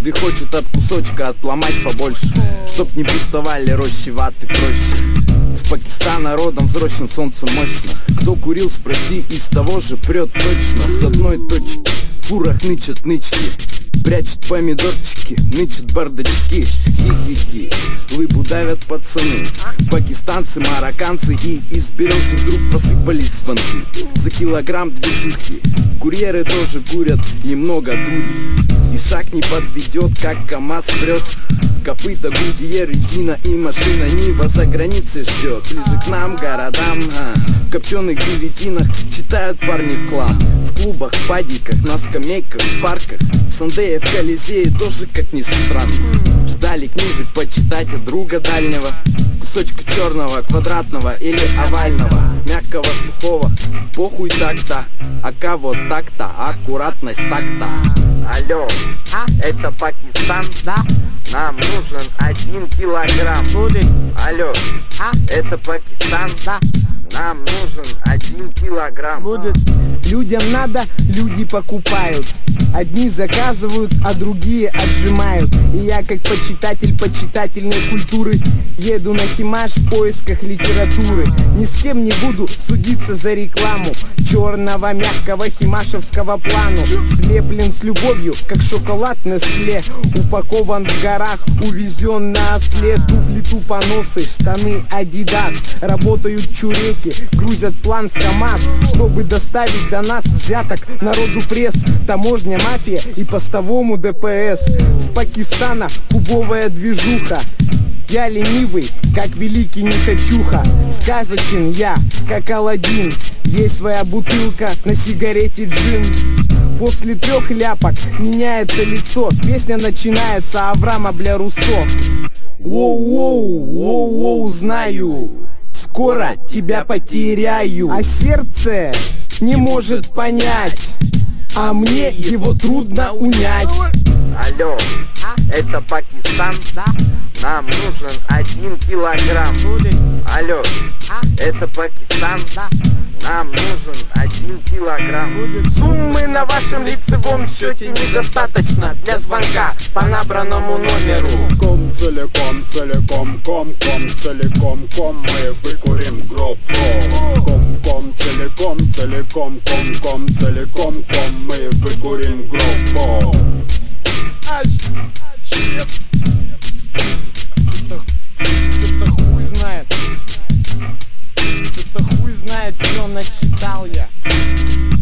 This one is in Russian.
Каждый хочет от кусочка отломать побольше, чтоб не пустовали рощи ваты проще. С Пакистана родом взросшим солнце мощно. Кто курил, спроси, из того же прет точно. С одной точки в фурах нычат нычки, прячут помидорчики, нычат бардачки. Хи-хи-хи, лыбу давят пацаны, пакистанцы, марокканцы. И из березы вдруг посыпались звонки за килограмм движухи. Курьеры тоже курят, и много дури, и шаг не подведет, как КамАЗ прет. Копыта, Гудьер, резина и машина Нива за границей ждет. Ближе к нам, городам, в копченых девятинах читают парни в хлам. В клубах, падиках, на скамейках, в парках, в Сандее, в Колизее тоже, как ни странно, ждали книжек почитать от друга дальнего. Кусочка черного, квадратного или овального, мягкого, сухого, похуй так-то, ака вот так-то, аккуратность так-то. Алло, это Пакистан? Да. Нам нужен 1 килограмм. Будет. Алло, это Пакистан? Да. Нам нужен 1 килограмм. Будет. Людям надо, люди покупают. Одни заказывают, а другие отжимают. И я, как почитатель почитательной культуры, еду на Химаш в поисках литературы. Ни с кем не буду судиться за рекламу черного мягкого химашевского плану. Слеплен с любовью, как шоколад Нестле, упакован в горах, увезен на осле. Туфли тупоносы, штаны Адидас, работают чуреки, грузят план в КамАЗ, чтобы доставить до нас взяток народу пресс. Таможня, мафия и постовому ДПС. С Пакистана кубовая движуха. Я ленивый, как великий нехочуха. Сказочен я, как Аладдин. Есть своя бутылка, на сигарете джин. После 3 ляпок меняется лицо. Песня начинается Авраама бля Руссо. Воу-воу, воу-воу, знаю, скоро тебя потеряю. А сердце не может понять, а мне его трудно унять. Алло, это Пакистан? Да. Нам нужен 1 килограмм. Будет. Алло, это Пакистан? Да. Нам нужен 1 килограмм. Будет. Суммы на вашем лицевом счете недостаточно для звонка по набранному номеру. Ком целиком, целиком, ком целиком, мы выкурим группу. Ком целиком, целиком, ком целиком, мы выкурим группу. Что-то хуй знает. Что-то хуй знает, что начитал я.